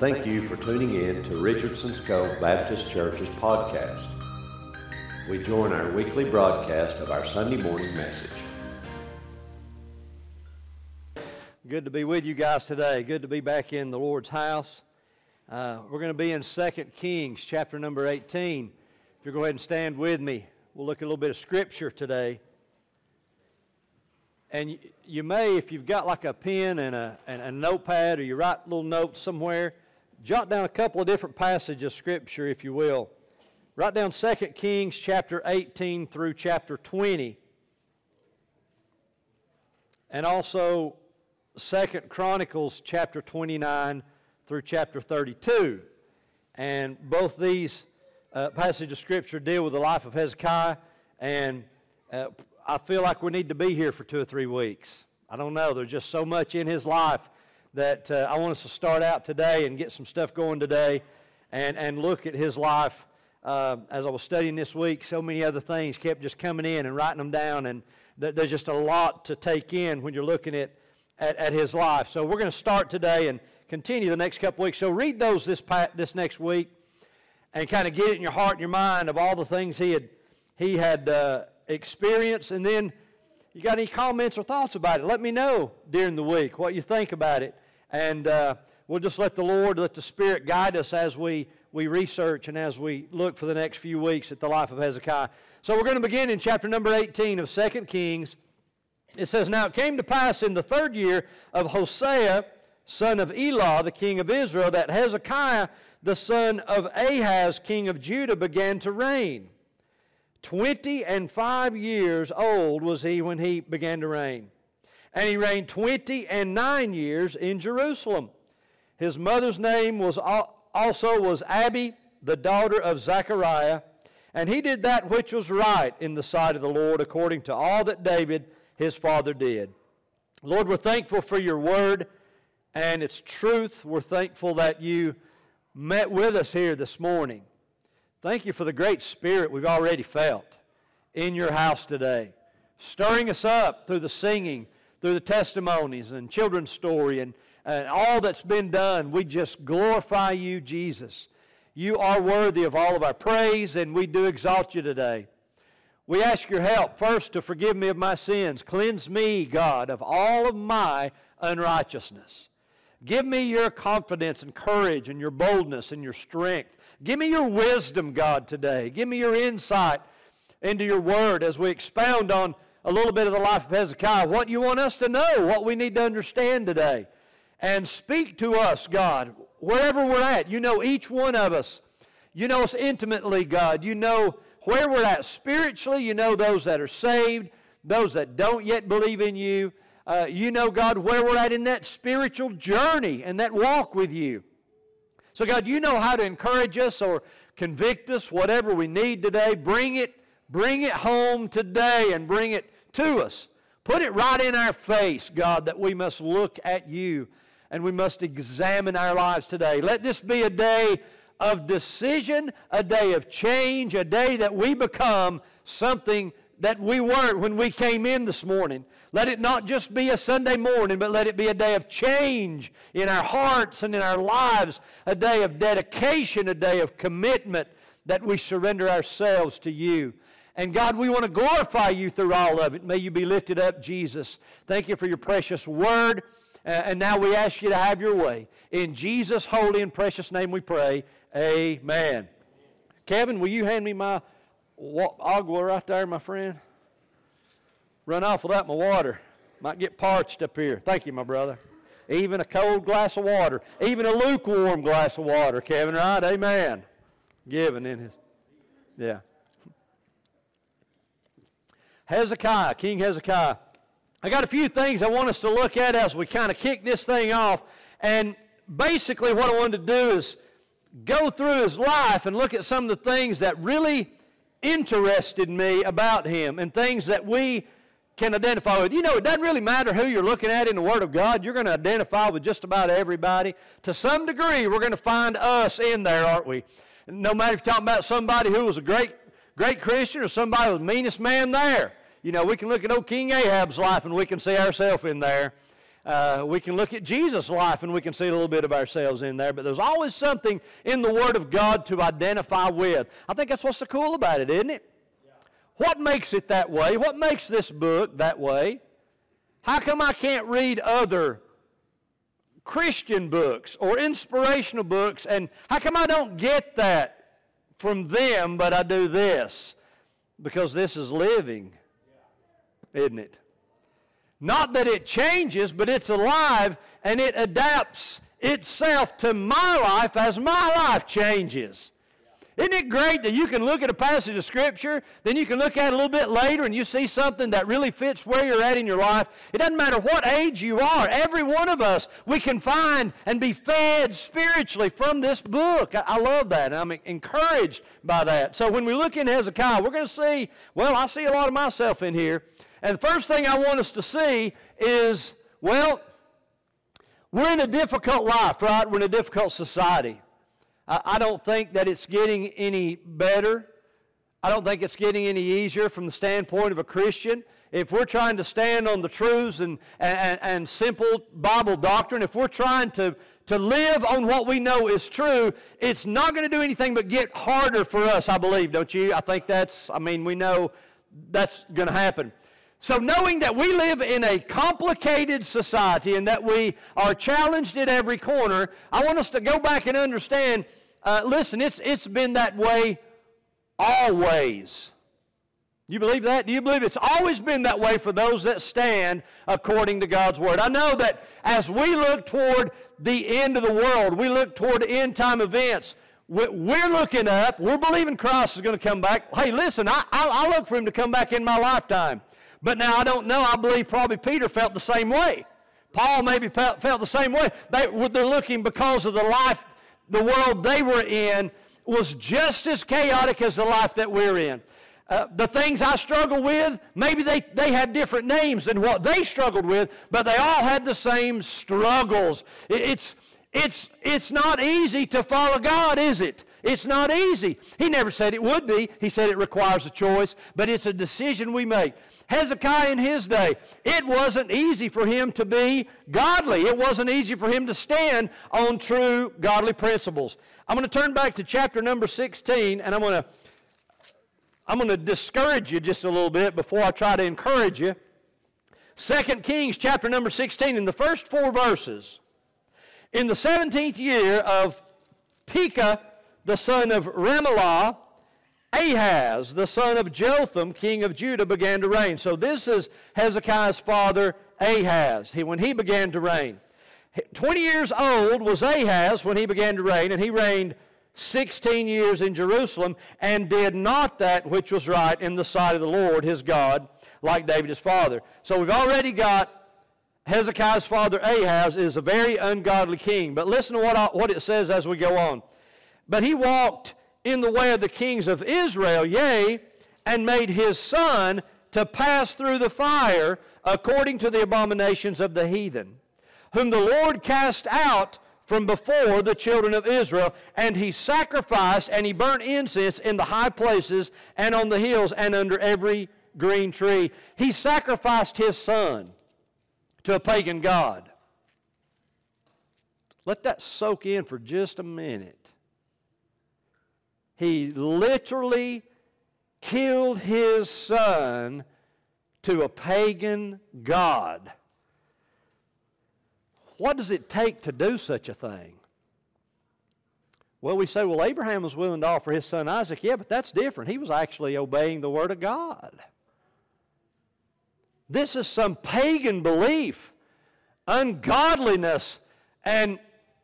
Thank you for tuning in to Richardson's Cove Baptist Church's podcast. We join our weekly broadcast of our Sunday morning message. Good to be with you guys today. Good to be back in the Lord's house. We're going to be in 2 Kings chapter number 18. If you'll go ahead and stand with me, we'll look at a little bit of Scripture today. And you may, if you've got like a pen and a notepad, or you write little notes somewhere, jot down a couple of different passages of Scripture, if you will. Write down 2 Kings chapter 18 through chapter 20. And also 2 Chronicles chapter 29 through chapter 32. And both these passages of Scripture deal with the life of Hezekiah, and I feel like we need to be here for 2 or 3 weeks. I don't know, there's just so much in his life that I want us to start out today and get some stuff going today and look at his life. As I was studying this week, so many other things kept just coming in and writing them down, and there's just a lot to take in when you're looking at his life. So we're going to start today and continue the next couple weeks. So read those this next week and kind of get it in your heart and your mind of all the things he had experienced. And then you got any comments or thoughts about it, let me know during the week what you think about it. And we'll just let the Spirit guide us as we research and as we look for the next few weeks at the life of Hezekiah. So we're going to begin in chapter number 18 of 2 Kings. It says, "Now it came to pass in the 3rd year of Hosea, son of Elah, the king of Israel, that Hezekiah, the son of Ahaz, king of Judah, began to reign. 25 years old was he when he began to reign. And he reigned 29 years in Jerusalem. His mother's name was Abi, the daughter of Zechariah. And he did that which was right in the sight of the Lord, according to all that David his father did." Lord, we're thankful for your word and its truth. We're thankful that you met with us here this morning. Thank you for the great spirit we've already felt in your house today, stirring us up through the singing, through the testimonies and children's story and all that's been done. We just glorify you, Jesus. You are worthy of all of our praise, and we do exalt you today. We ask your help first to forgive me of my sins. Cleanse me, God, of all of my unrighteousness. Give me your confidence and courage and your boldness and your strength. Give me your wisdom, God, today. Give me your insight into your word as we expound on a little bit of the life of Hezekiah, what you want us to know, what we need to understand today. And speak to us, God, wherever we're at. You know each one of us. You know us intimately, God. You know where we're at spiritually. You know those that are saved, those that don't yet believe in you. You know, God, where we're at in that spiritual journey and that walk with you. So, God, you know how to encourage us or convict us, whatever we need today. Bring it home today and bring it to us. Put it right in our face, God, that we must look at you and we must examine our lives today. Let this be a day of decision, a day of change, a day that we become something that we weren't when we came in this morning. Let it not just be a Sunday morning, but let it be a day of change in our hearts and in our lives, a day of dedication, a day of commitment, that we surrender ourselves to you. And God, we want to glorify you through all of it. May you be lifted up, Jesus. Thank you for your precious word. And now we ask you to have your way. In Jesus' holy and precious name we pray. Amen. Kevin, will you hand me my agua right there, my friend? Run off without my water. Might get parched up here. Thank you, my brother. Even a cold glass of water. Even a lukewarm glass of water, Kevin, right? Amen. Given in his... Yeah. Hezekiah, King Hezekiah. I got a few things I want us to look at as we kind of kick this thing off. And basically what I wanted to do is go through his life and look at some of the things that really interested me about him and things that we can identify with. You know, it doesn't really matter who you're looking at in the Word of God. You're going to identify with just about everybody. To some degree, we're going to find us in there, aren't we? No matter if you're talking about somebody who was a great Christian or somebody who was the meanest man there. You know, we can look at old King Ahab's life and we can see ourselves in there. We can look at Jesus' life and we can see a little bit of ourselves in there, but there's always something in the Word of God to identify with. I think that's what's so cool about it, isn't it? Yeah. What makes it that way? What makes this book that way? How come I can't read other Christian books or inspirational books, and how come I don't get that from them, but I do this? Because this is living, isn't it? Not that it changes, but it's alive, and it adapts itself to my life as my life changes. Isn't it great that you can look at a passage of Scripture, then you can look at it a little bit later and you see something that really fits where you're at in your life? It doesn't matter what age you are. Every one of us, we can find and be fed spiritually from this book. I love that, and I'm encouraged by that. So when we look in Hezekiah, we're going to see, well, I see a lot of myself in here. And the first thing I want us to see is, well, we're in a difficult life, right? We're in a difficult society. I don't think that it's getting any better. I don't think it's getting any easier from the standpoint of a Christian. If we're trying to stand on the truths and simple Bible doctrine, if we're trying to live on what we know is true, it's not going to do anything but get harder for us, I believe, don't you? I think we know that's going to happen. So knowing that we live in a complicated society and that we are challenged at every corner, I want us to go back and understand, listen, it's been that way always. You believe that? Do you believe it's always been that way for those that stand according to God's Word? I know that as we look toward the end of the world, we look toward end-time events, we're looking up, we're believing Christ is going to come back. Hey, listen, I look for Him to come back in my lifetime. But now I don't know. I believe probably Peter felt the same way. Paul maybe felt the same way. They're looking because of the world they were in was just as chaotic as the life that we're in. The things I struggle with, maybe they had different names than what they struggled with, but they all had the same struggles. It's not easy to follow God, is it? It's not easy. He never said it would be. He said it requires a choice, but it's a decision we make. Hezekiah in his day, it wasn't easy for him to be godly. It wasn't easy for him to stand on true godly principles. I'm going to turn back to chapter number 16, and I'm going to discourage you just a little bit before I try to encourage you. 2 Kings chapter number 16, in the first 4 verses. In the 17th year of Pekah, the son of Remaliah, Ahaz, the son of Jotham, king of Judah, began to reign. So this is Hezekiah's father, Ahaz, when he began to reign. 20 years old was Ahaz when he began to reign, and he reigned 16 years in Jerusalem, and did not that which was right in the sight of the Lord his God, like David his father. So we've already got Hezekiah's father, Ahaz, is a very ungodly king. But listen to what it says as we go on. But he walked in the way of the kings of Israel, yea, and made his son to pass through the fire according to the abominations of the heathen, whom the Lord cast out from before the children of Israel. And he sacrificed and he burnt incense in the high places and on the hills and under every green tree. He sacrificed his son to a pagan god. Let that soak in for just a minute. He literally killed his son to a pagan god. What does it take to do such a thing? Well, we say, well, Abraham was willing to offer his son Isaac. Yeah, but that's different. He was actually obeying the Word of God. This is some pagan belief, ungodliness, and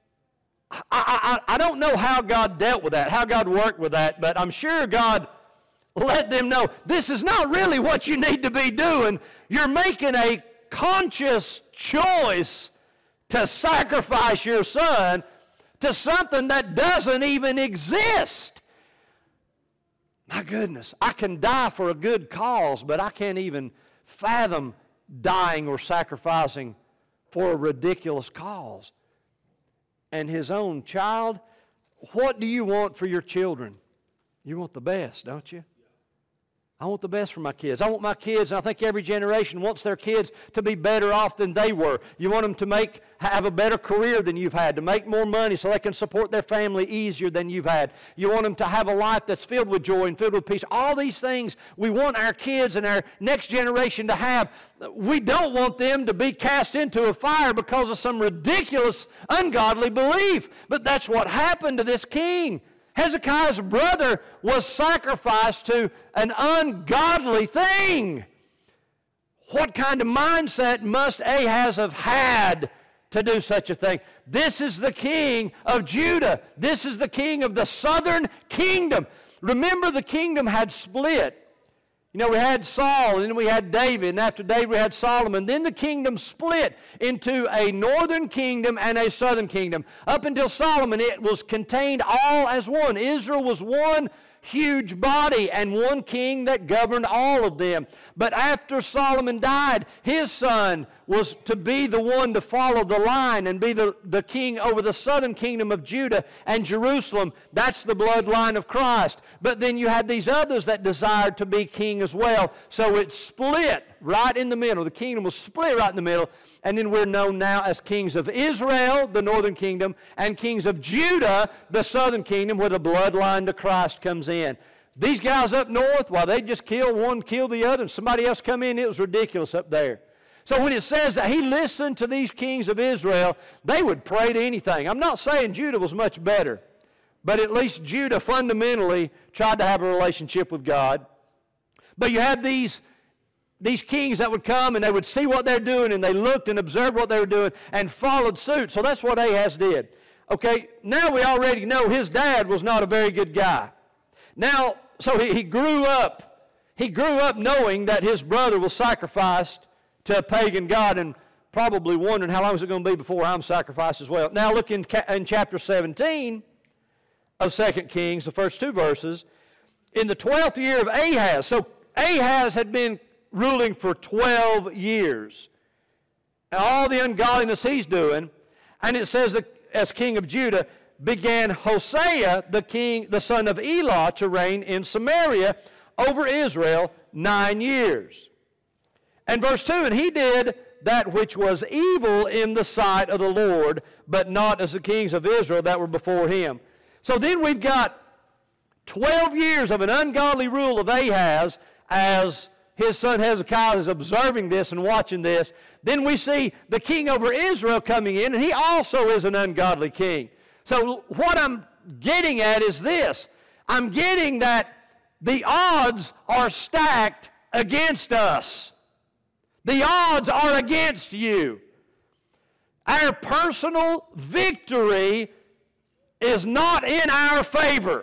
I don't know how God dealt with that, how God worked with that, but I'm sure God let them know this is not really what you need to be doing. You're making a conscious choice to sacrifice your son to something that doesn't even exist. My goodness, I can die for a good cause, but I can't even fathom dying or sacrificing for a ridiculous cause. And his own child, what do you want for your children? You want the best, don't you? I want the best for my kids. I want my kids, and I think every generation wants their kids to be better off than they were. You want them to have a better career than you've had, to make more money so they can support their family easier than you've had. You want them to have a life that's filled with joy and filled with peace. All these things we want our kids and our next generation to have. We don't want them to be cast into a fire because of some ridiculous, ungodly belief. But that's what happened to this king. Hezekiah's brother was sacrificed to an ungodly thing. What kind of mindset must Ahaz have had to do such a thing? This is the king of Judah. This is the king of the southern kingdom. Remember, the kingdom had split. You know, we had Saul, and then we had David, and after David we had Solomon. Then the kingdom split into a northern kingdom and a southern kingdom. Up until Solomon, it was contained all as one. Israel was one huge body and one king that governed all of them. But after Solomon died, his son was to be the one to follow the line and be the king over the southern kingdom of Judah and Jerusalem. That's the bloodline of Christ. But then you had these others that desired to be king as well. So it split right in the middle. The kingdom was split right in the middle. And then we're known now as kings of Israel, the northern kingdom, and kings of Judah, the southern kingdom, where the bloodline to Christ comes in. These guys up north, well, they just kill one, kill the other, and somebody else come in. It was ridiculous up there. So when it says that he listened to these kings of Israel, they would pray to anything. I'm not saying Judah was much better, but at least Judah fundamentally tried to have a relationship with God. But you had these kings that would come and they would see what they're doing, and they looked and observed what they were doing and followed suit. So that's what Ahaz did. Okay, now we already know his dad was not a very good guy. Now, so he grew up. He grew up knowing that his brother was sacrificed to a pagan god, and probably wondering how long is it going to be before I'm sacrificed as well. Now look in chapter 17 of 2 Kings, the first two verses. In the 12th year of Ahaz, so Ahaz had been ruling for 12 years. And all the ungodliness he's doing, and it says that as king of Judah, began Hosea, the son of Elah, to reign in Samaria over Israel 9 years. And verse 2, and he did that which was evil in the sight of the Lord, but not as the kings of Israel that were before him. So then we've got 12 years of an ungodly rule of Ahaz as his son Hezekiah is observing this and watching this. Then we see the king over Israel coming in, and he also is an ungodly king. So what I'm getting at is this. I'm getting that the odds are stacked against us. The odds are against you. Our personal victory is not in our favor.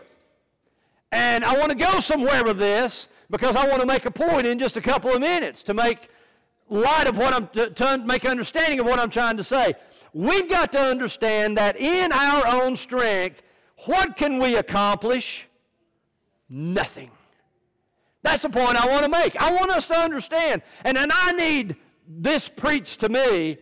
And I want to go somewhere with this because I want to make a point in just a couple of minutes to make light of to make understanding of what I'm trying to say. We've got to understand that in our own strength, what can we accomplish? Nothing. That's the point I want to make. I want us to understand, and I need this preached to me,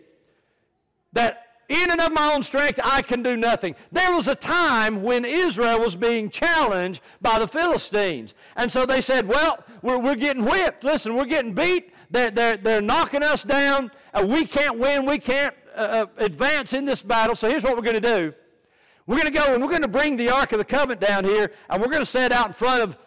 that in and of my own strength, I can do nothing. There was a time when Israel was being challenged by the Philistines. And so they said, well, we're getting whipped. Listen, we're getting beat. They're knocking us down. We can't win. We can't advance in this battle. So here's what we're going to do. We're going to go and we're going to bring the Ark of the Covenant down here, and we're going to set out in front of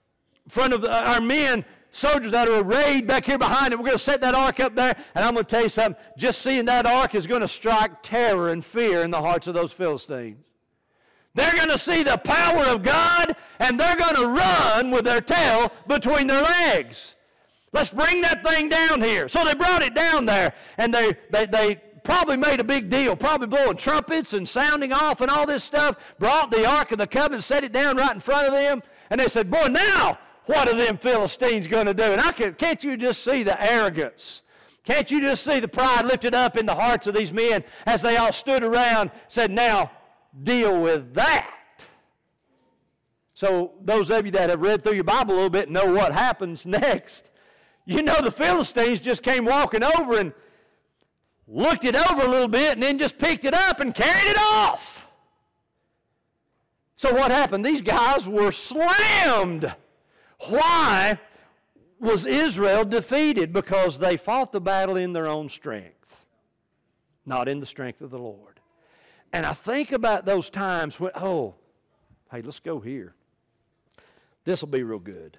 our men, soldiers that are arrayed back here behind it. We're going to set that ark up there, and I'm going to tell you something. Just seeing that ark is going to strike terror and fear in the hearts of those Philistines. They're going to see the power of God, and they're going to run with their tail between their legs. Let's bring that thing down here. So they brought it down there, and they probably made a big deal, probably blowing trumpets and sounding off and all this stuff, brought the Ark of the Covenant, set it down right in front of them, and they said, boy, now what are them Philistines going to do? And can't you just see the arrogance? Can't you just see the pride lifted up in the hearts of these men as they all stood around, said, now deal with that. So those of you that have read through your Bible a little bit know what happens next. You know the Philistines just came walking over and looked it over a little bit and then just picked it up and carried it off. So what happened? These guys were slammed. Why? was Israel defeated? Because they fought the battle in their own strength, not in the strength of the Lord. And I think about those times when, hey, let's go here. This will be real good.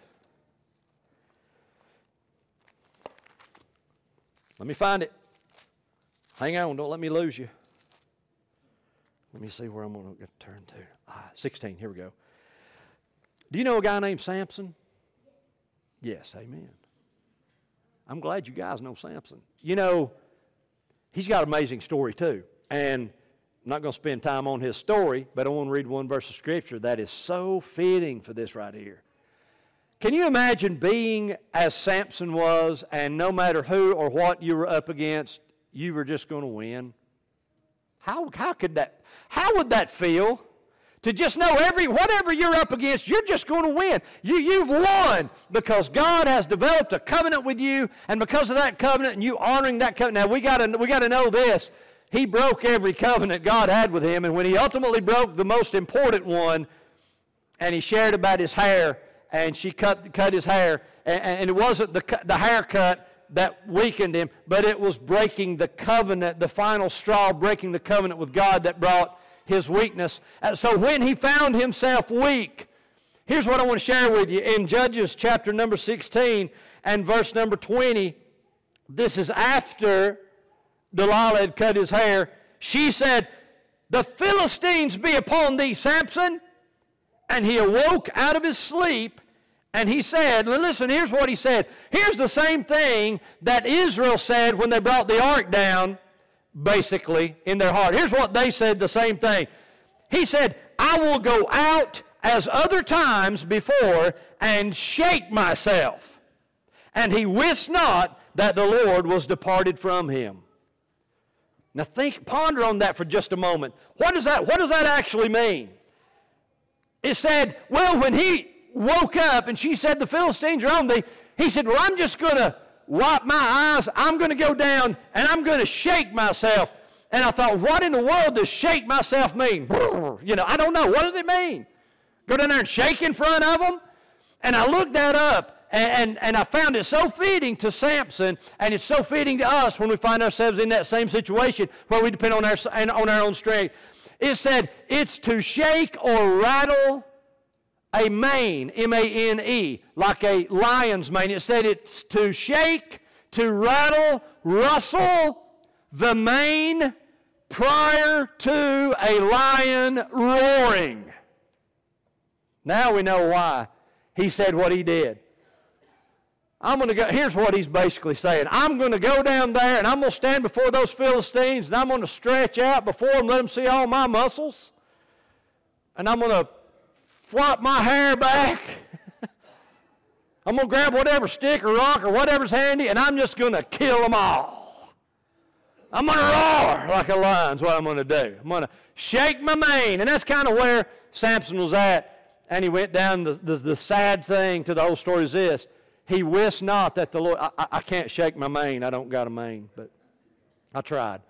Let me find it. Hang on, don't let me lose you. Let me see where I'm going to turn to. 16, here we go. Do you know a guy named Samson? Yes, amen. I'm glad you guys know Samson. You know, he's got an amazing story too. And I'm not going to spend time on his story, but I want to read one verse of Scripture that is so fitting for this right here. Can you imagine being as Samson was, and no matter who or what you were up against, you were just going to win? How would that feel? To just know whatever you're up against, you're just going to win. You've won because God has developed a covenant with you, and because of that covenant and you honoring that covenant. Now we got to know this. He broke every covenant God had with him, and when he ultimately broke the most important one, and he shared about his hair, and she cut his hair, and it wasn't the haircut that weakened him, but it was breaking the covenant, the final straw, breaking the covenant with God that brought his weakness. So when he found himself weak, here's what I want to share with you. In Judges chapter number 16 and verse number 20, this is after Delilah had cut his hair. She said, "The Philistines be upon thee, Samson." And he awoke out of his sleep, and he said, listen, here's what he said. Here's the same thing that Israel said when they brought the ark down, basically, in their heart. Here's what they said, the same thing. He said, "I will go out as other times before and shake myself." And he wist not that the Lord was departed from him. Now ponder on that for just a moment. What does that actually mean? It said, well, when he woke up and she said, "The Philistines are on thee," he said, "Well, I'm just going to wipe my eyes, I'm going to go down, and I'm going to shake myself." And I thought, what in the world does shake myself mean? I don't know. What does it mean? Go down there and shake in front of them? And I looked that up, and I found it so fitting to Samson, and it's so fitting to us when we find ourselves in that same situation where we depend on our own strength. It said, it's to shake or rattle a mane, M-A-N-E, like a lion's mane. It said it's to shake, to rattle, rustle the mane prior to a lion roaring. Now we know why he said what he did. Here's what he's basically saying. I'm going to go down there and I'm going to stand before those Philistines and I'm going to stretch out before them, let them see all my muscles. And I'm going to flop my hair back. I'm going to grab whatever stick or rock or whatever's handy, and I'm just going to kill them all. I'm going to roar like a lion is what I'm going to do. I'm going to shake my mane. And that's kind of where Samson was at. And he went down. The sad thing to the whole story is this. He wist not that the Lord, I can't shake my mane. I don't got a mane, but I tried.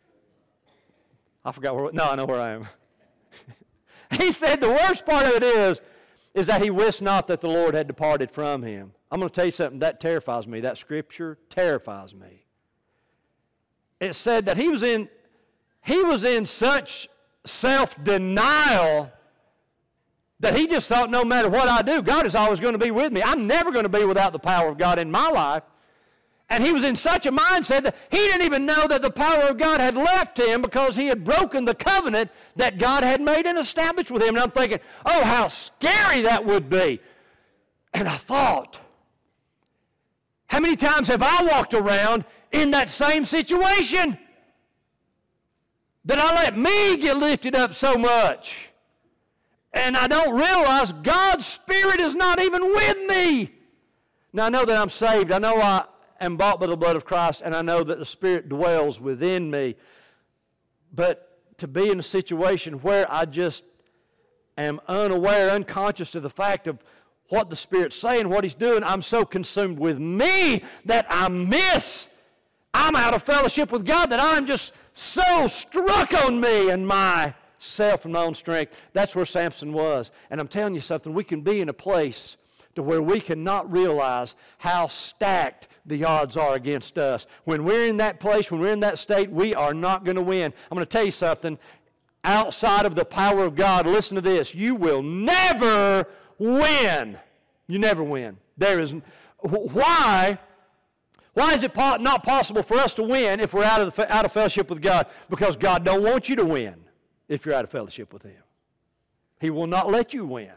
I forgot I know where I am. He said the worst part of it is that he wist not that the Lord had departed from him. I'm going to tell you something, that terrifies me. That scripture terrifies me. It said that he was in such self-denial that he just thought no matter what I do, God is always going to be with me. I'm never going to be without the power of God in my life. And he was in such a mindset that he didn't even know that the power of God had left him because he had broken the covenant that God had made and established with him. And I'm thinking, oh, how scary that would be. And I thought, how many times have I walked around in that same situation? That I let me get lifted up so much. And I don't realize God's Spirit is not even with me. Now, I know that I'm saved. I know I am bought by the blood of Christ, and I know that the Spirit dwells within me. But to be in a situation where I just am unaware, unconscious of the fact of what the Spirit's saying, what He's doing, I'm so consumed with me that I'm out of fellowship with God, that I'm just so struck on me and myself and my own strength. That's where Samson was. And I'm telling you something, we can be in a place to where we cannot realize how stacked the odds are against us. When we're in that place, when we're in that state, we are not going to win. I'm going to tell you something. Outside of the power of God, listen to this. You will never win. You never win. There is... Why is it not possible for us to win if we're out of fellowship with God? Because God don't want you to win if you're out of fellowship with Him. He will not let you win.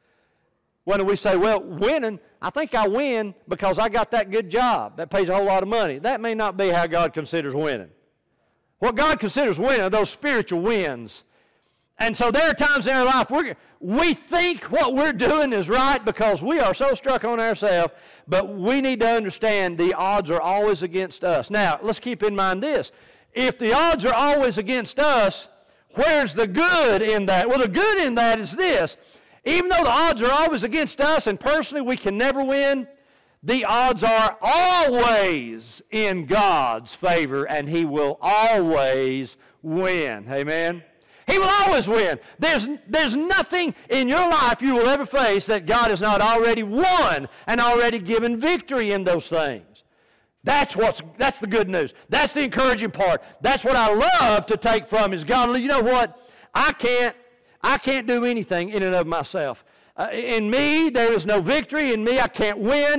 When we say, well, winning, I think I win because I got that good job. That pays a whole lot of money. That may not be how God considers winning. What God considers winning are those spiritual wins. And so there are times in our life we think what we're doing is right because we are so struck on ourselves, but we need to understand the odds are always against us. Now, let's keep in mind this. If the odds are always against us, where's the good in that? Well, the good in that is this. Even though the odds are always against us and personally we can never win, the odds are always in God's favor and He will always win. Amen? He will always win. There's nothing in your life you will ever face that God has not already won and already given victory in those things. That's the good news. That's the encouraging part. That's what I love to take from is God, you know what? I can't do anything in and of myself. In me, there is no victory. In me, I can't win.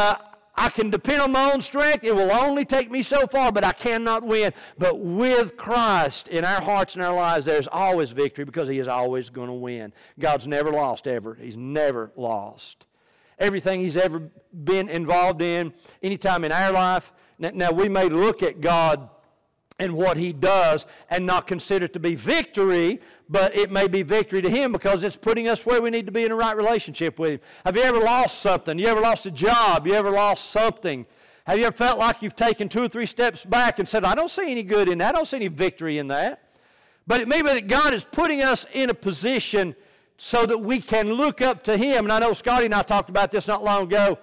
I can depend on my own strength. It will only take me so far, but I cannot win. But with Christ in our hearts and our lives, there's always victory because He is always going to win. God's never lost ever. He's never lost. Everything He's ever been involved in, anytime in our life. Now, we may look at God and what He does and not consider it to be victory, but it may be victory to Him because it's putting us where we need to be in a right relationship with Him. Have you ever lost something? You ever lost a job? You ever lost something? Have you ever felt like you've taken 2 or 3 steps back and said, I don't see any good in that. I don't see any victory in that. But it may be that God is putting us in a position so that we can look up to Him. And I know Scotty and I talked about this not long ago.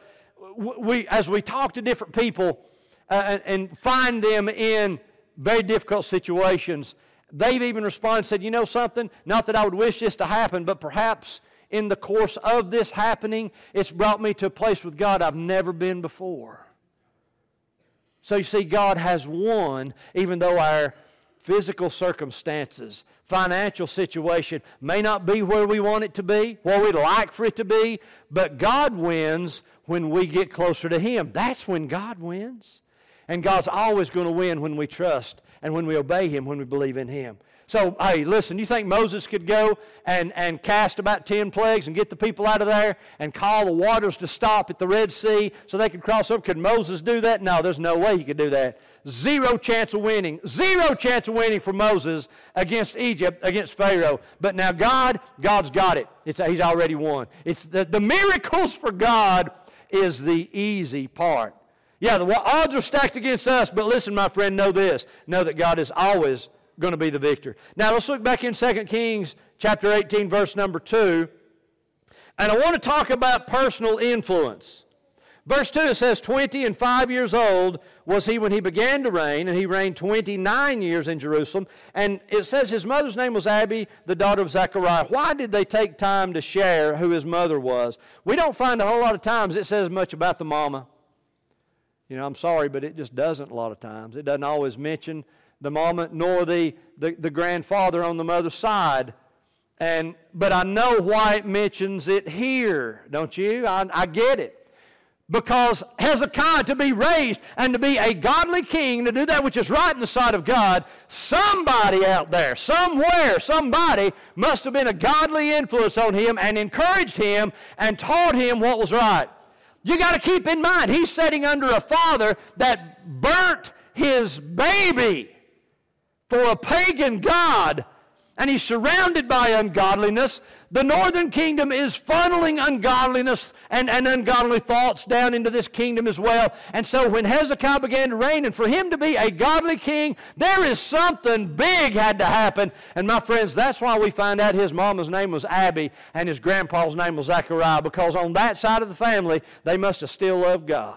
As we talk to different people and find them in very difficult situations, they've even responded and said, you know something, not that I would wish this to happen, but perhaps in the course of this happening, it's brought me to a place with God I've never been before. So you see, God has won, even though our physical circumstances, financial situation may not be where we want it to be, where we'd like for it to be, but God wins when we get closer to Him. That's when God wins. And God's always going to win when we trust and when we obey Him, when we believe in Him. So, hey, listen, you think Moses could go and cast about 10 plagues and get the people out of there and call the waters to stop at the Red Sea so they could cross over? Could Moses do that? No, there's no way he could do that. Zero chance of winning. Zero chance of winning for Moses against Egypt, against Pharaoh. But now God's got it. He's already won. It's the miracles for God is the easy part. Yeah, the odds are stacked against us, but listen, my friend, know this. Know that God is always going to be the victor. Now, let's look back in 2 Kings chapter 18, verse number 2. And I want to talk about personal influence. Verse 2, it says, 25 years old was he when he began to reign, and he reigned 29 years in Jerusalem. And it says his mother's name was Abi, the daughter of Zechariah. Why did they take time to share who his mother was? We don't find a whole lot of times it says much about the mama. You know, I'm sorry, but it just doesn't a lot of times. It doesn't always mention the mama nor the grandfather on the mother's side. But I know why it mentions it here, don't you? I get it. Because Hezekiah, to be raised and to be a godly king, to do that which is right in the sight of God, somebody out there, somewhere, somebody must have been a godly influence on him and encouraged him and taught him what was right. You got to keep in mind, he's sitting under a father that burnt his baby for a pagan god, and he's surrounded by ungodliness. The northern kingdom is funneling ungodliness and ungodly thoughts down into this kingdom as well. And so when Hezekiah began to reign, and for him to be a godly king, there is something big had to happen. And my friends, that's why we find out his mama's name was Abi and his grandpa's name was Zechariah, because on that side of the family, they must have still loved God.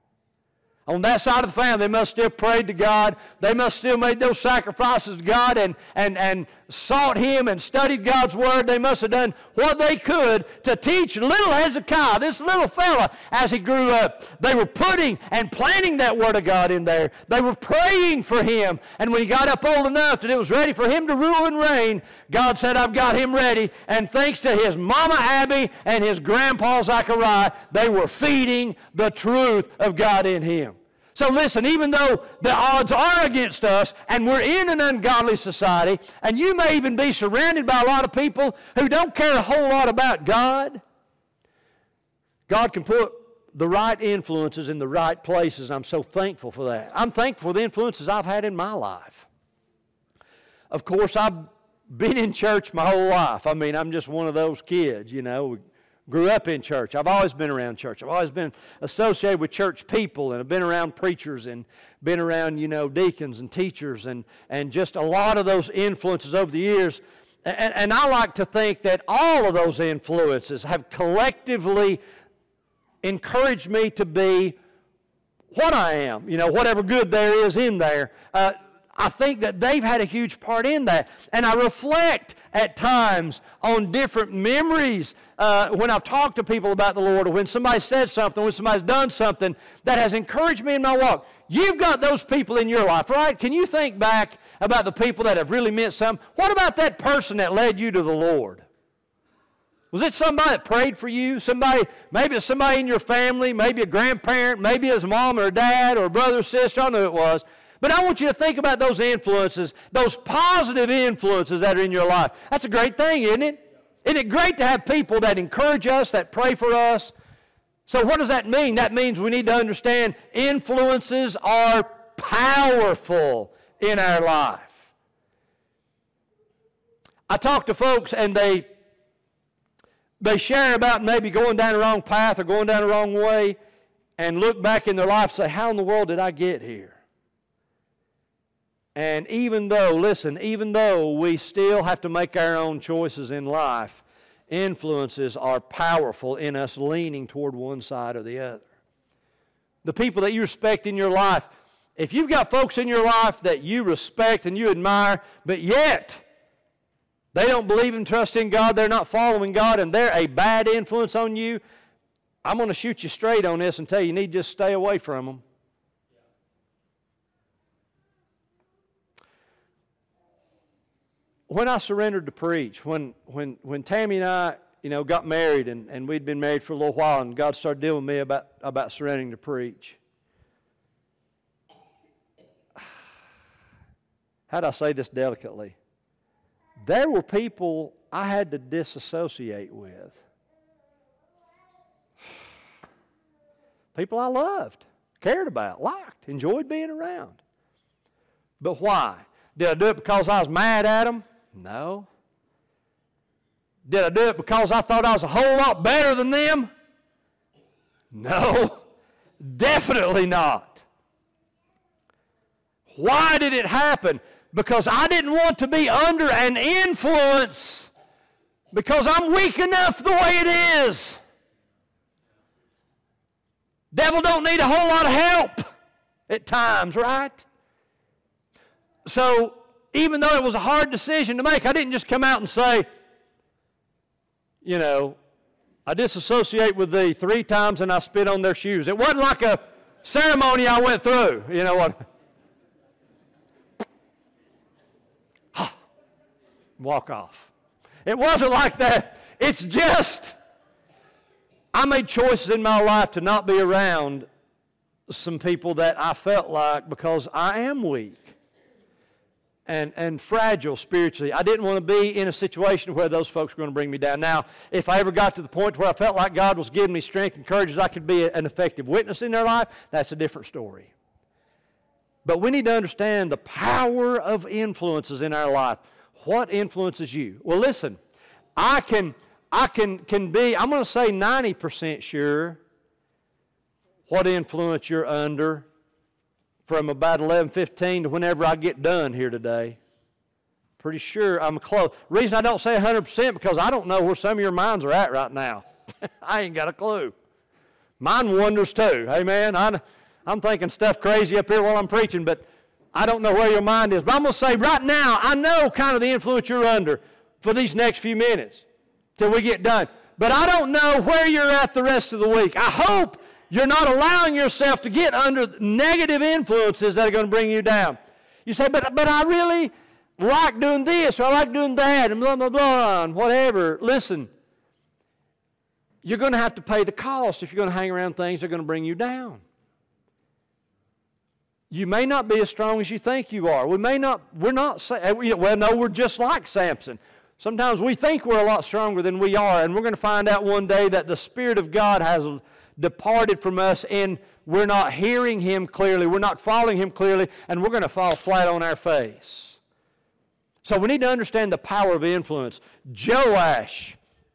On that side of the family, they must still prayed to God. They must still made those sacrifices to God and sought Him and studied God's Word. They must have done what they could to teach little Hezekiah, this little fella, as he grew up. They were putting and planting that Word of God in there. They were praying for him. And when he got up old enough that it was ready for him to rule and reign, God said, I've got him ready. And thanks to his mama Abby and his grandpa Zechariah, they were feeding the truth of God in him. So listen, even though the odds are against us and we're in an ungodly society, and you may even be surrounded by a lot of people who don't care a whole lot about God, God can put the right influences in the right places, and I'm so thankful for that. I'm thankful for the influences I've had in my life. Of course, I've been in church my whole life. I mean, I'm just one of those kids, you know. Grew up in church. I've always been around church. I've always been associated with church people, and I've been around preachers and been around, you know, deacons and teachers and just a lot of those influences over the years. And I like to think that all of those influences have collectively encouraged me to be what I am, you know, whatever good there is in there. I think that they've had a huge part in that. And I reflect at times on different memories when I've talked to people about the Lord, or when somebody said something, when somebody's done something that has encouraged me in my walk. You've got those people in your life, right? Can you think back about the people that have really meant something? What about that person that led you to the Lord? Was it somebody that prayed for you? Somebody, maybe it's somebody in your family, maybe a grandparent, maybe it's a mom or a dad or a brother or sister, I don't know who it was. But I want you to think about those influences, those positive influences that are in your life. That's a great thing, isn't it? Isn't it great to have people that encourage us, that pray for us? So what does that mean? That means we need to understand influences are powerful in our life. I talk to folks and they share about maybe going down the wrong path or going down the wrong way and look back in their life and say, how in the world did I get here? And even though we still have to make our own choices in life, influences are powerful in us leaning toward one side or the other. The people that you respect in your life, if you've got folks in your life that you respect and you admire, but yet they don't believe and trust in God, they're not following God, and they're a bad influence on you, I'm going to shoot you straight on this and tell you, you need to just stay away from them. When I surrendered to preach, when Tammy and I, you know, got married and we'd been married for a little while, and God started dealing with me about surrendering to preach. How do I say this delicately? There were people I had to disassociate with. People I loved, cared about, liked, enjoyed being around. But why? Did I do it because I was mad at them? No. Did I do it because I thought I was a whole lot better than them? No, definitely not. Why did it happen? Because I didn't want to be under an influence because I'm weak enough the way it is. Devil don't need a whole lot of help at times, right? So even though it was a hard decision to make, I didn't just come out and say, you know, I disassociate with thee 3 times and I spit on their shoes. It wasn't like a ceremony I went through. You know what? Walk off. It wasn't like that. It's just, I made choices in my life to not be around some people that I felt like, because I am weak and fragile spiritually, I didn't want to be in a situation where those folks were going to bring me down. Now, if I ever got to the point where I felt like God was giving me strength and courage, I could be an effective witness in their life, that's a different story. But we need to understand the power of influences in our life. What influences you? Well, listen, I can be, I'm going to say 90% sure what influence you're under from about 11:15 to whenever I get done here today. Pretty sure I'm close. The reason I don't say 100% because I don't know where some of your minds are at right now. I ain't got a clue. Mine wanders too. Amen. I'm thinking stuff crazy up here while I'm preaching, but I don't know where your mind is, but I'm going to say right now, I know kind of the influence you're under for these next few minutes till we get done. But I don't know where you're at the rest of the week. I hope you're not allowing yourself to get under negative influences that are going to bring you down. You say, but I really like doing this, or I like doing that, and blah, blah, blah, and whatever. Listen, you're going to have to pay the cost if you're going to hang around things that are going to bring you down. You may not be as strong as you think you are. We're just like Samson. Sometimes we think we're a lot stronger than we are, and we're going to find out one day that the Spirit of God has departed from us, and we're not hearing Him clearly, we're not following Him clearly, and we're going to fall flat on our face. So we need to understand the power of influence. Joash.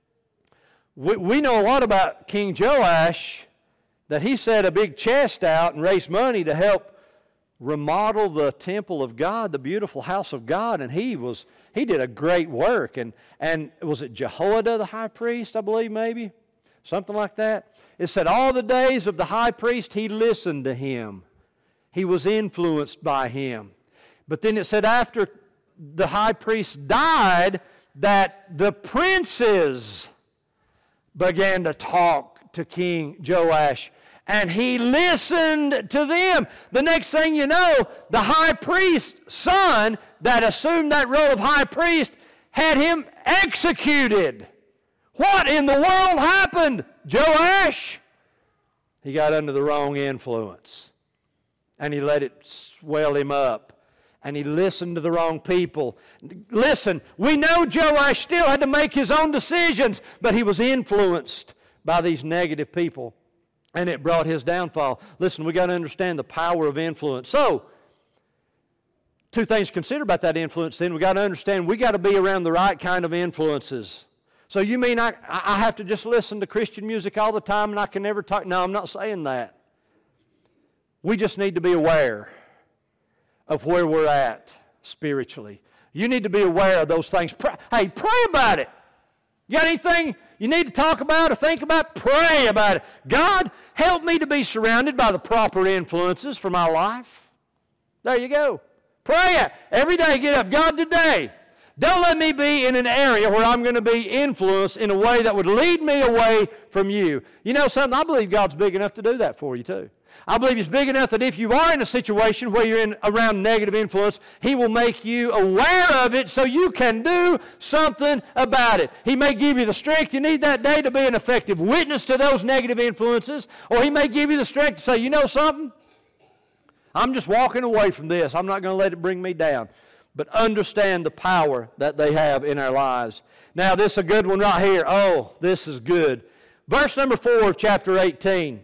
We know a lot about King Joash, that he set a big chest out and raised money to help remodel the temple of God, the beautiful house of God, and he did a great work. And was it Jehoiada the high priest, I believe, maybe? Something like that. It said all the days of the high priest he listened to him. He was influenced by him. But then it said after the high priest died that the princes began to talk to King Joash, and he listened to them. The next thing you know, the high priest's son that assumed that role of high priest had him executed. What in the world happened, Joash? He got under the wrong influence, and he let it swell him up, and he listened to the wrong people. Listen, we know Joash still had to make his own decisions, but he was influenced by these negative people, and it brought his downfall. Listen, we got to understand the power of influence. So, two things to consider about that influence then. We got to understand we got to be around the right kind of influences. So you mean I have to just listen to Christian music all the time and I can never talk? No, I'm not saying that. We just need to be aware of where we're at spiritually. You need to be aware of those things. Pray about it. You got anything you need to talk about or think about? Pray about it. God, help me to be surrounded by the proper influences for my life. There you go. Pray it. Every day get up. God, today, don't let me be in an area where I'm going to be influenced in a way that would lead me away from you. You know something? I believe God's big enough to do that for you too. I believe He's big enough that if you are in a situation where you're around negative influence, He will make you aware of it so you can do something about it. He may give you the strength you need that day to be an effective witness to those negative influences, or He may give you the strength to say, you know something? I'm just walking away from this. I'm not going to let it bring me down. But understand the power that they have in our lives. Now, this is a good one right here. Oh, this is good. Verse number 4 of chapter 18.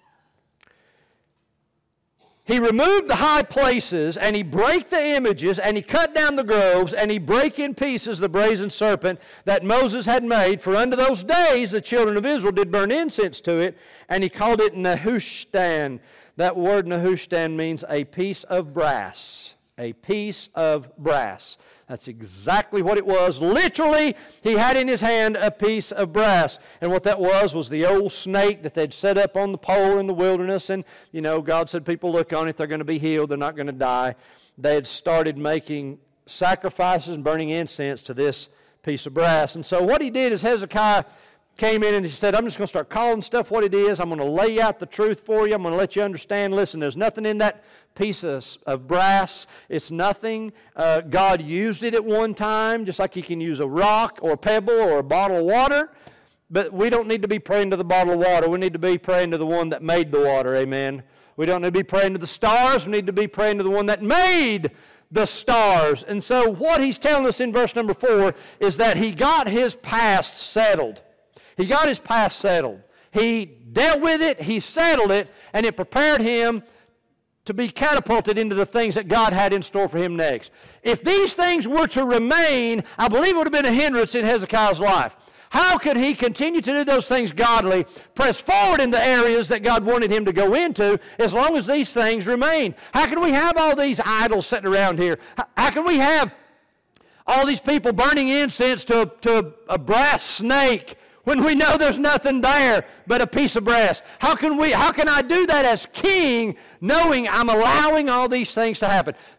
He removed the high places, and he brake the images, and he cut down the groves, and he brake in pieces the brazen serpent that Moses had made. For unto those days the children of Israel did burn incense to it, and he called it Nehushtan. That word Nehushtan means a piece of brass. A piece of brass. That's exactly what it was. Literally, he had in his hand a piece of brass. And what that was the old snake that they'd set up on the pole in the wilderness. And, you know, God said, people look on it, they're going to be healed, they're not going to die. They had started making sacrifices and burning incense to this piece of brass. And so what he did is Hezekiah came in and he said, I'm just going to start calling stuff what it is. I'm going to lay out the truth for you. I'm going to let you understand. Listen, there's nothing in that piece of brass. It's nothing. God used it at one time, just like He can use a rock or a pebble or a bottle of water. But we don't need to be praying to the bottle of water. We need to be praying to the one that made the water. Amen. We don't need to be praying to the stars. We need to be praying to the one that made the stars. And so what he's telling us in verse number 4 is that he got his past settled. He got his past settled. He dealt with it, he settled it, and it prepared him to be catapulted into the things that God had in store for him next. If these things were to remain, I believe it would have been a hindrance in Hezekiah's life. How could he continue to do those things godly, press forward in the areas that God wanted him to go into, as long as these things remain? How can we have all these idols sitting around here? How can we have all these people burning incense to a brass snake when we know there's nothing there but a piece of brass? How can I do that as king, knowing I'm allowing all these things to happen?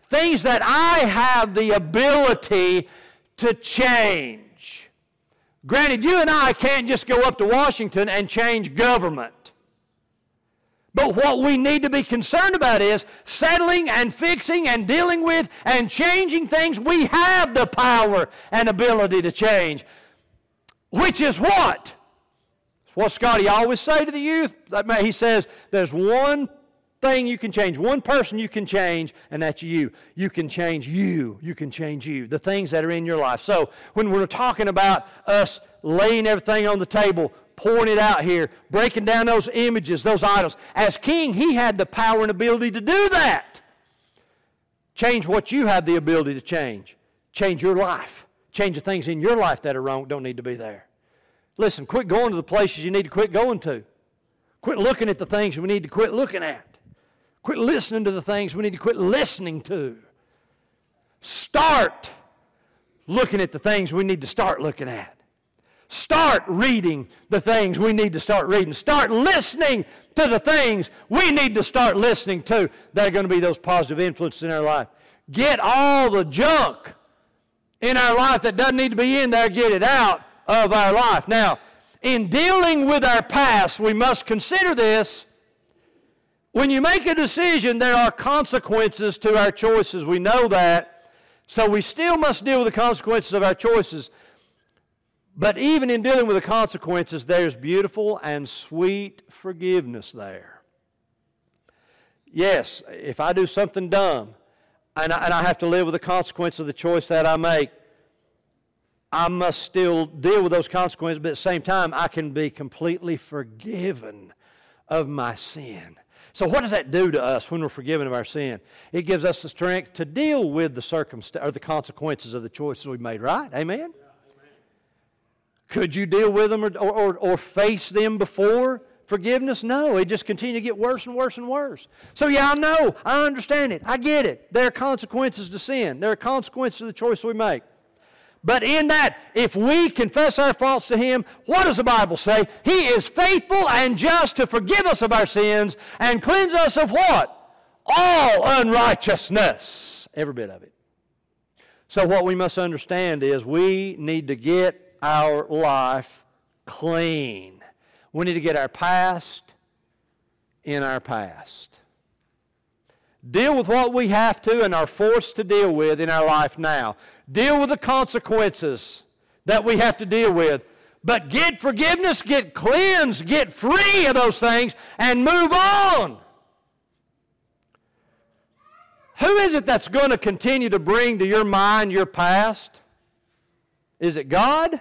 Things that I have the ability to change. Granted, you and I can't just go up to Washington and change government. But what we need to be concerned about is settling and fixing and dealing with and changing things we have the power and ability to change. Which is what? What Scotty always say to the youth. He says, there's one thing you can change, one person you can change, and that's you. You can change you. You can change you. The things that are in your life. So when we're talking about us laying everything on the table, pouring it out here, breaking down those images, those idols. As king, he had the power and ability to do that. Change what you have the ability to change. Change your life. Change the things in your life that are wrong, don't need to be there. Listen, quit going to the places you need to quit going to. Quit looking at the things we need to quit looking at. Quit listening to the things we need to quit listening to. Start looking at the things we need to start looking at. Start reading the things we need to start reading. Start listening to the things we need to start listening to that are going to be those positive influences in our life. Get all the junk in our life that doesn't need to be in there, get it out of our life. Now, in dealing with our past, we must consider this. When you make a decision, there are consequences to our choices. We know that. So we still must deal with the consequences of our choices. But even in dealing with the consequences, there's beautiful and sweet forgiveness there. Yes, if I do something dumb and I have to live with the consequence of the choice that I make, I must still deal with those consequences, but at the same time, I can be completely forgiven of my sin. So what does that do to us when we're forgiven of our sin? It gives us the strength to deal with the consequences of the choices we made, right? Amen? Could you deal with them or face them before forgiveness? No, it just continued to get worse and worse and worse. So yeah, I know, I understand it, I get it. There are consequences to sin. There are consequences to the choice we make. But in that, if we confess our faults to Him, what does the Bible say? He is faithful and just to forgive us of our sins and cleanse us of what? All unrighteousness. Every bit of it. So what we must understand is we need to get our life clean. We need to get our past in our past. Deal with what we have to and are forced to deal with in our life now. Deal with the consequences that we have to deal with. But get forgiveness, get cleansed, get free of those things, and move on. Who is it that's going to continue to bring to your mind your past? Is it God?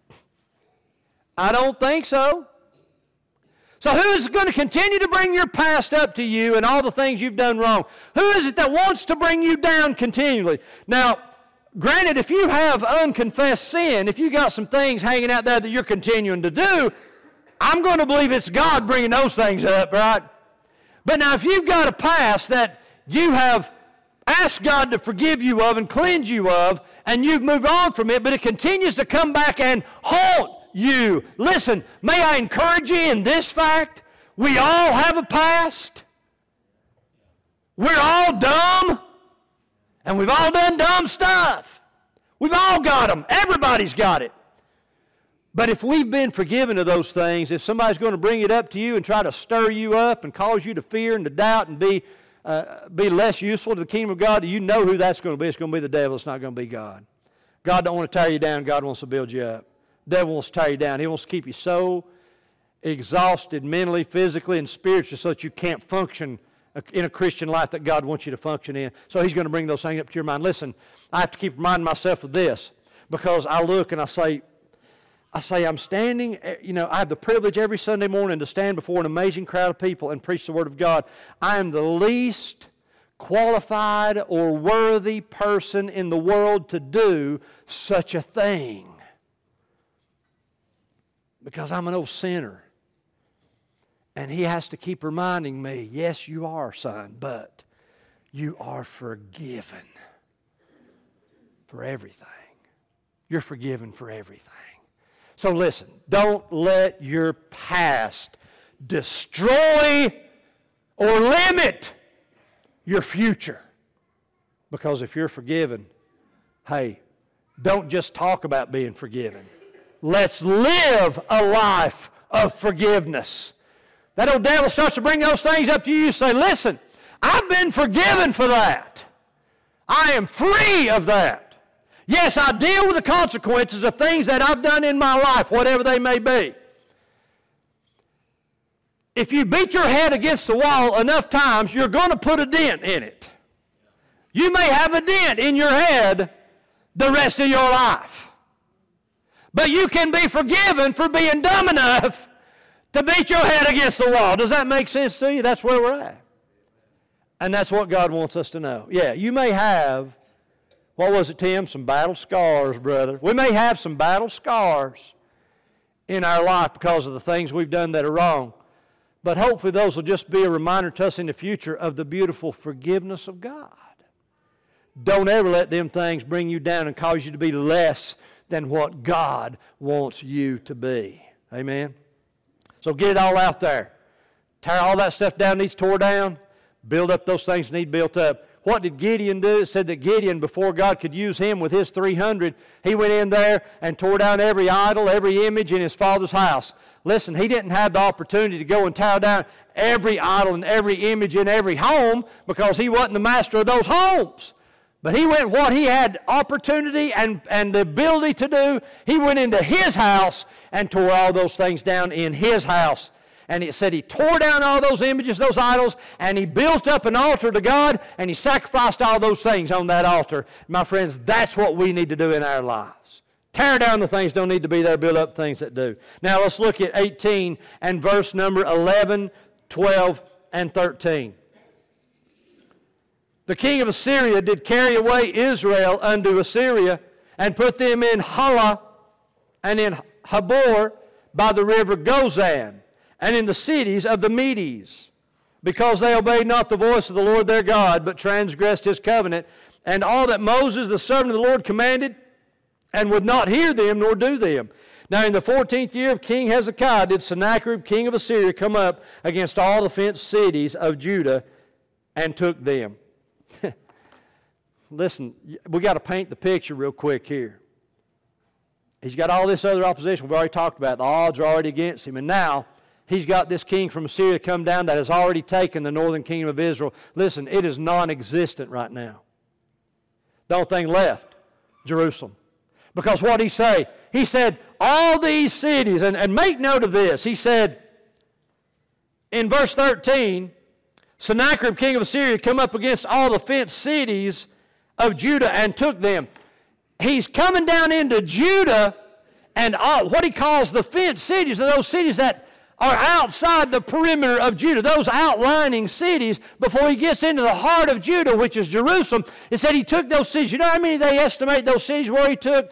I don't think so. So who is going to continue to bring your past up to you and all the things you've done wrong? Who is it that wants to bring you down continually? Now, granted, if you have unconfessed sin, if you got some things hanging out there that you're continuing to do, I'm going to believe it's God bringing those things up, right? But now if you've got a past that you have asked God to forgive you of and cleanse you of, and you've moved on from it, but it continues to come back and haunt you. Listen, may I encourage you in this fact? We all have a past. We're all dumb. And we've all done dumb stuff. We've all got them. Everybody's got it. But if we've been forgiven of those things, if somebody's going to bring it up to you and try to stir you up and cause you to fear and to doubt and be less useful to the kingdom of God, you know who that's going to be. It's going to be the devil. It's not going to be God. God don't want to tear you down. God wants to build you up. The devil wants to tear you down. He wants to keep you so exhausted mentally, physically, and spiritually so that you can't function in a Christian life that God wants you to function in. So he's going to bring those things up to your mind. Listen, I have to keep reminding myself of this because I look and I say, I'm standing, I have the privilege every Sunday morning to stand before an amazing crowd of people and preach the Word of God. I am the least qualified or worthy person in the world to do such a thing because I'm an old sinner. And He has to keep reminding me, yes, you are, son, but you are forgiven for everything. You're forgiven for everything. So listen, don't let your past destroy or limit your future. Because if you're forgiven, hey, don't just talk about being forgiven. Let's live a life of forgiveness. That old devil starts to bring those things up to you. You say, listen, I've been forgiven for that. I am free of that. Yes, I deal with the consequences of things that I've done in my life, whatever they may be. If you beat your head against the wall enough times, you're going to put a dent in it. You may have a dent in your head the rest of your life. But you can be forgiven for being dumb enough to beat your head against the wall. Does that make sense to you? That's where we're at. And that's what God wants us to know. Yeah, you may have, what was it, Tim? Some battle scars, brother. We may have some battle scars in our life because of the things we've done that are wrong. But hopefully those will just be a reminder to us in the future of the beautiful forgiveness of God. Don't ever let them things bring you down and cause you to be less than what God wants you to be. Amen? So get it all out there. Tear all that stuff down needs tore down. Build up those things that need built up. What did Gideon do? It said that Gideon, before God could use him with his 300, he went in there and tore down every idol, every image in his father's house. Listen, he didn't have the opportunity to go and tear down every idol and every image in every home because he wasn't the master of those homes. But he went what he had opportunity and the ability to do. He went into his house and tore all those things down in his house. And it said he tore down all those images, those idols, and he built up an altar to God, and he sacrificed all those things on that altar. My friends, that's what we need to do in our lives. Tear down the things that don't need to be there, build up things that do. Now let's look at 18 and verse number 11, 12, and 13. The king of Assyria did carry away Israel unto Assyria, and put them in Halah and in Habor by the river Gozan, and in the cities of the Medes, because they obeyed not the voice of the Lord their God, but transgressed his covenant, and all that Moses the servant of the Lord commanded, and would not hear them nor do them. Now in the 14th year of King Hezekiah did Sennacherib king of Assyria come up against all the fenced cities of Judah, and took them. Listen, we got to paint the picture real quick here. He's got all this other opposition we've already talked about. The odds are already against him. And now he's got this king from Assyria come down that has already taken the northern kingdom of Israel. Listen, it is non-existent right now. The only thing left, Jerusalem. Because what did he say? He said, all these cities, and make note of this, he said in verse 13, Sennacherib king of Assyria come up against all the fenced cities of Judah and took them. He's coming down into Judah and what he calls the fenced cities are those cities that are outside the perimeter of Judah, those outlining cities before he gets into the heart of Judah, which is Jerusalem. It said he took those cities. You know how many they estimate those cities where he took?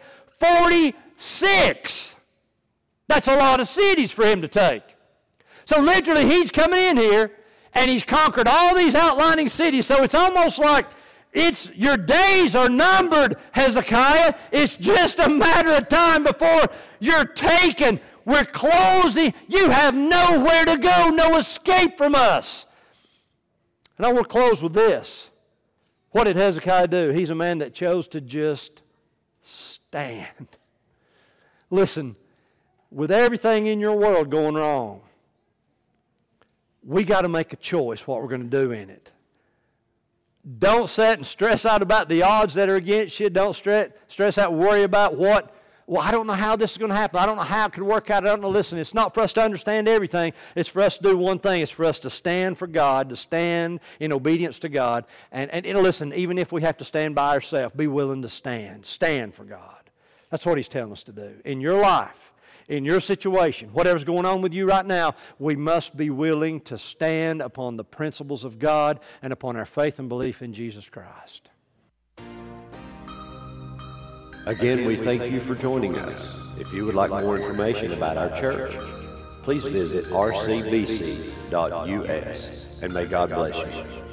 46. That's a lot of cities for him to take. So literally he's coming in here and he's conquered all these outlining cities. So it's almost like your days are numbered, Hezekiah. It's just a matter of time before you're taken. We're closing. You have nowhere to go, no escape from us. And I want to close with this. What did Hezekiah do? He's a man that chose to just stand. Listen, with everything in your world going wrong, we got to make a choice what we're going to do in it. Don't sit and stress out about the odds that are against you. Don't stress out and worry about I don't know how this is going to happen. I don't know how it could work out. I don't know. Listen, it's not for us to understand everything. It's for us to do one thing. It's for us to stand for God, to stand in obedience to God. And listen, even if we have to stand by ourselves, be willing to stand. Stand for God. That's what he's telling us to do. In your life, in your situation, whatever's going on with you right now, we must be willing to stand upon the principles of God and upon our faith and belief in Jesus Christ. Again, we thank you for joining us. If you would like more information about our church, please visit rcbc.us, and may God bless you.